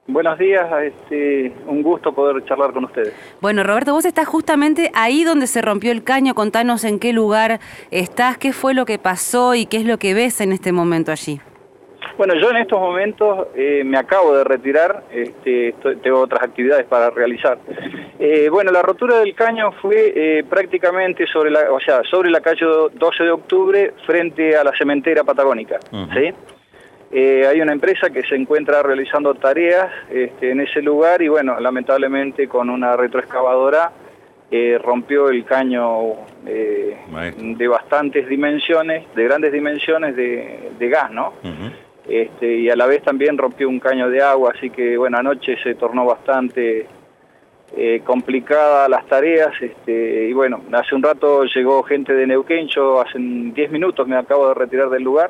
Buenos días, un gusto poder charlar con ustedes. Bueno, Roberto, vos estás justamente ahí donde se rompió el caño. Contanos en qué lugar estás, qué fue lo que pasó y qué es lo que ves en este momento allí. Bueno, yo en estos momentos me acabo de retirar, tengo otras actividades para realizar. Bueno, la rotura del caño fue prácticamente sobre la calle 12 de octubre frente a la cementera patagónica, ¿sí? Hay una empresa que se encuentra realizando tareas en ese lugar y bueno, lamentablemente con una retroexcavadora rompió el caño de bastantes dimensiones, de grandes dimensiones de gas, ¿no? Y a la vez también rompió un caño de agua, así que bueno, anoche se tornó bastante complicada las tareas, y bueno, hace un rato llegó gente de Neuquén, yo hace 10 minutos me acabo de retirar del lugar.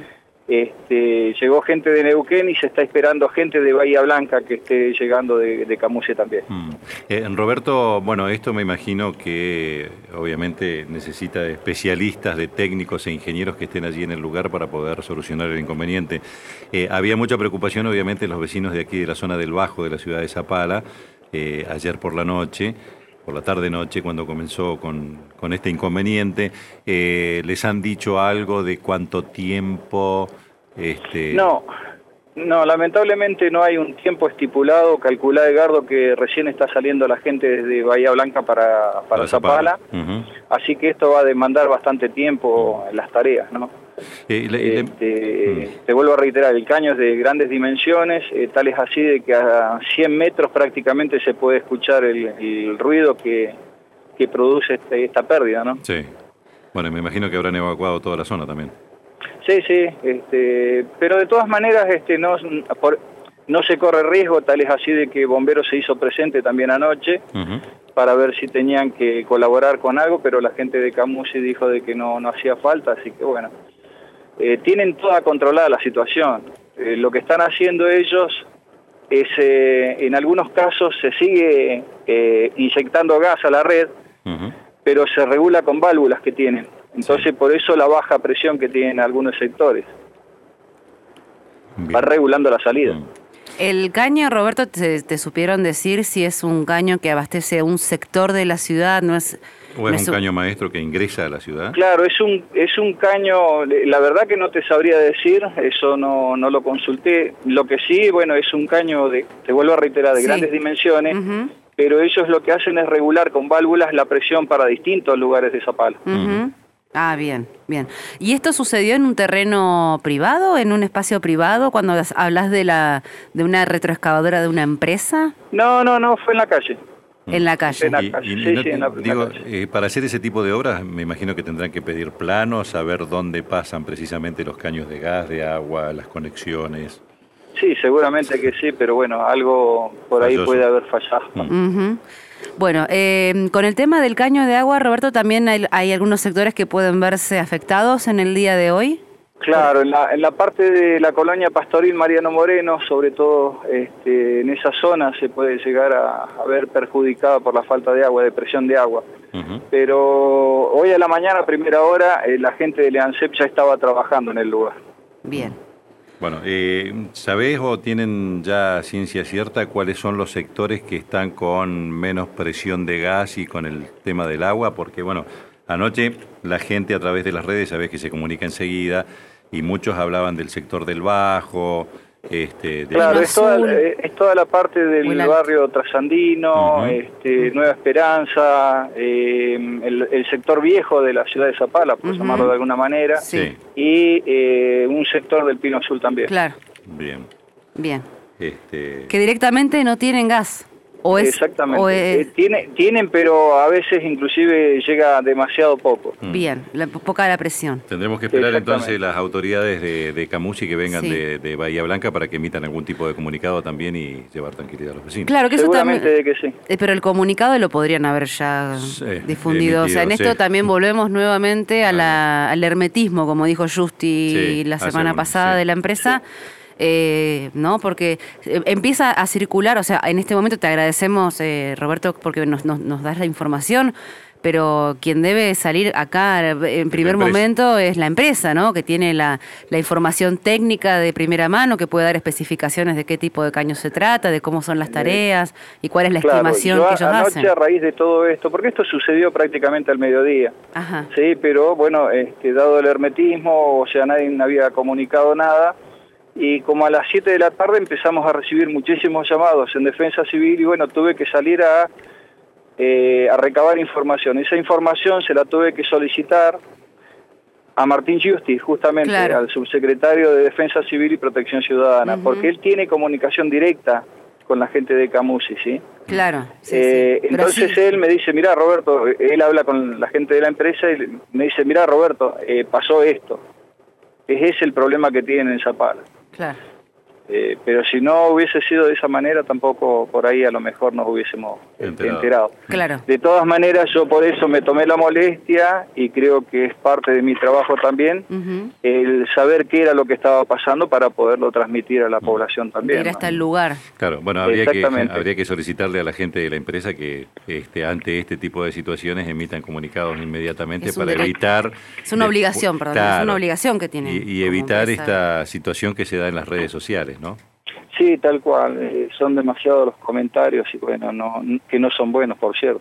Llegó gente de Neuquén y se está esperando gente de Bahía Blanca que esté llegando de Camuce también. Roberto, bueno, esto me imagino que obviamente necesita de especialistas, de técnicos e ingenieros que estén allí en el lugar para poder solucionar el inconveniente. Había mucha preocupación obviamente en los vecinos de aquí de la zona del Bajo de la ciudad de Zapala, ayer por la noche, por la tarde-noche, cuando comenzó con este inconveniente. ¿Les han dicho algo de cuánto tiempo? No, lamentablemente no hay un tiempo estipulado. Calculá, Edgardo, que recién está saliendo la gente desde Bahía Blanca para Zapala. Así que esto va a demandar bastante tiempo en las tareas, ¿no? Te vuelvo a reiterar, el caño es de grandes dimensiones, tal es así de que a 100 metros prácticamente se puede escuchar el ruido que produce esta pérdida, ¿no? Sí. Bueno, me imagino que habrán evacuado toda la zona también. Sí, pero de todas maneras no se corre riesgo, tal es así de que Bomberos se hizo presente también anoche para ver si tenían que colaborar con algo, pero la gente de Camusi dijo de que no hacía falta, así que bueno, tienen toda controlada la situación. Lo que están haciendo ellos es, en algunos casos se sigue inyectando gas a la red, pero se regula con válvulas que tienen. Entonces, por eso la baja presión que tienen algunos sectores. Va regulando la salida. El caño, Roberto, ¿te supieron decir si es un caño que abastece un sector de la ciudad? ¿O es un caño maestro que ingresa a la ciudad? Claro, es un caño, la verdad que no te sabría decir, eso no lo consulté. Lo que sí, bueno, es un caño, te vuelvo a reiterar, de grandes dimensiones, pero ellos lo que hacen es regular con válvulas la presión para distintos lugares de Zapala. Ah, bien. ¿Y esto sucedió en un terreno privado, en un espacio privado, cuando hablas de una retroexcavadora de una empresa? No, fue en la calle. En la calle. En la calle. Para hacer ese tipo de obras, me imagino que tendrán que pedir planos, saber dónde pasan precisamente los caños de gas, de agua, las conexiones. Sí, seguramente que sí, pero bueno, algo por ahí puede haber fallado. Bueno, con el tema del caño de agua, Roberto, ¿también hay algunos sectores que pueden verse afectados en el día de hoy? Claro, en la parte de la colonia Pastoril Mariano Moreno, sobre todo en esa zona se puede llegar a ver perjudicada por la falta de agua, de presión de agua. Pero hoy a la mañana, a primera hora, la gente de Leancep ya estaba trabajando en el lugar. Bien. Bueno, ¿sabés o tienen ya ciencia cierta cuáles son los sectores que están con menos presión de gas y con el tema del agua? Porque, bueno, anoche la gente a través de las redes, sabés que se comunica enseguida, y muchos hablaban del sector del Bajo. Claro, es toda la parte del barrio trasandino, Nueva Esperanza, el sector viejo de la ciudad de Zapala, por llamarlo de alguna manera, y un sector del Pino Azul también. Claro. Bien. Que directamente no tienen gas. Exactamente. Tienen, pero a veces inclusive llega demasiado poco. Bien, poca la presión. Tendremos que esperar entonces las autoridades de Camusi que vengan de Bahía Blanca para que emitan algún tipo de comunicado también y llevar tranquilidad a los vecinos. Claro que seguramente eso también, que sí. Pero el comunicado lo podrían haber ya difundido. O sea, en esto también volvemos nuevamente al hermetismo, como dijo Justi la semana pasada de la empresa. ¿No? Porque empieza a circular, o sea, en este momento te agradecemos, Roberto, porque nos das la información, pero quien debe salir acá en primer momento es la empresa, ¿no? Que tiene la información técnica de primera mano, que puede dar especificaciones de qué tipo de caño se trata, de cómo son las tareas y cuál es la estimación que ellos hacen. A raíz de todo esto, porque esto sucedió prácticamente al mediodía, Ajá. Sí, pero bueno, dado el hermetismo, o sea, nadie había comunicado nada, y como a las 7 de la tarde empezamos a recibir muchísimos llamados en Defensa Civil, y bueno, tuve que salir a recabar información. Esa información se la tuve que solicitar a Martín Giusti, justamente, claro, al subsecretario de Defensa Civil y Protección Ciudadana, porque él tiene comunicación directa con la gente de Camusi, ¿sí? Claro. Sí, entonces él me dice, mirá, Roberto, él habla con la gente de la empresa y me dice, mirá, Roberto, pasó esto. Ese es el problema que tienen en Zapala. Claro. Pero si no hubiese sido de esa manera, tampoco por ahí a lo mejor nos hubiésemos enterado. Claro. De todas maneras, yo por eso me tomé la molestia, y creo que es parte de mi trabajo también, el saber qué era lo que estaba pasando para poderlo transmitir a la población también. Ir hasta el lugar. Claro, bueno, habría que solicitarle a la gente de la empresa que ante este tipo de situaciones emitan comunicados inmediatamente para evitar... Es una obligación, perdón, claro, es una obligación que tienen. Y evitar esta situación que se da en las redes sociales, ¿no? Sí, tal cual. Son demasiados los comentarios y bueno, que no son buenos, por cierto.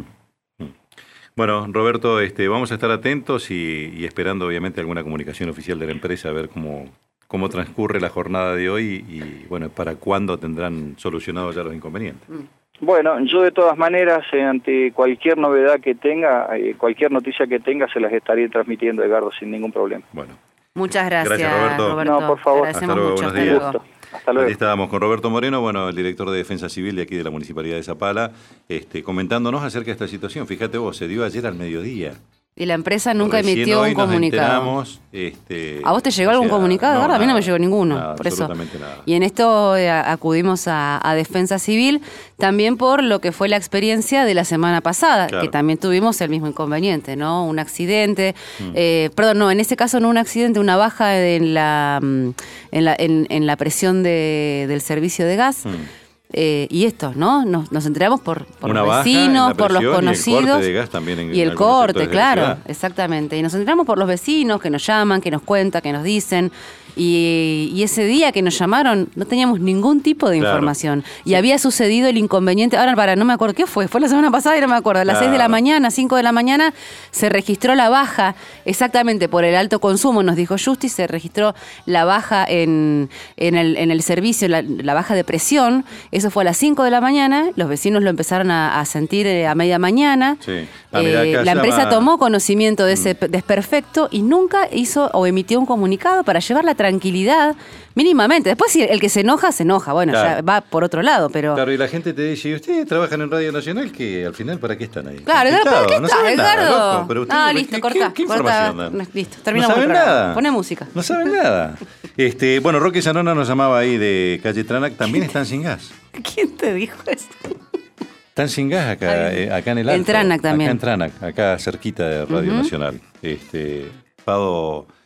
Bueno, Roberto, vamos a estar atentos y esperando obviamente alguna comunicación oficial de la empresa, a ver cómo transcurre la jornada de hoy y bueno, para cuándo tendrán solucionados ya los inconvenientes. Bueno, yo de todas maneras, ante cualquier novedad que tenga, cualquier noticia que tenga, se las estaré transmitiendo, Edgardo, sin ningún problema. Bueno. Muchas gracias, Roberto. No, por favor. Hasta luego, mucho. Buenos días. Hasta luego. Aquí estábamos con Roberto Moreno, bueno, el director de Defensa Civil de aquí de la Municipalidad de Zapala, comentándonos acerca de esta situación. Fíjate vos, se dio ayer al mediodía. Y la empresa nunca emitió un comunicado. ¿A vos te llegó algún comunicado? No, a mí no me llegó ninguno. Nada, por eso. Absolutamente nada. Y en esto acudimos a Defensa Civil, también por lo que fue la experiencia de la semana pasada, claro, que también tuvimos el mismo inconveniente, ¿no? Un accidente, en este caso no un accidente, una baja en la presión del servicio de gas. Y esto, ¿no? Nos enteramos por los vecinos, por los conocidos. Y el corte de gas también. Y el corte, claro, exactamente. Y nos enteramos por los vecinos que nos llaman, que nos cuentan, que nos dicen. Y ese día que nos llamaron no teníamos ningún tipo de información. Y había sucedido el inconveniente. Ahora, no me acuerdo qué fue la semana pasada y no me acuerdo. A las 6 de la mañana, 5 de la mañana, se registró la baja, exactamente por el alto consumo, nos dijo Justi, se registró la baja en el servicio, la baja de presión. Eso fue a las 5 de la mañana, los vecinos lo empezaron a sentir a media mañana. Sí. La empresa tomó conocimiento de ese desperfecto y nunca hizo o emitió un comunicado para llevar la tranquilidad mínimamente. Después si el que se enoja, bueno, claro, ya va por otro lado, pero... Claro, y la gente te dice, ¿ustedes trabajan en Radio Nacional? Que al final, ¿para qué están ahí? Claro, ¿para qué estás, Edgardo? Pero ustedes, listo, ¿qué información dan? Listo, terminamos. No saben nada. Pone música. No saben nada. Bueno, Roque Zanona nos llamaba ahí de Calle Tranac, también están sin gas. ¿Quién te dijo eso? Están sin gas acá en el Alto. En Tranac también. Acá en Tranac, acá cerquita de Radio Nacional. Pado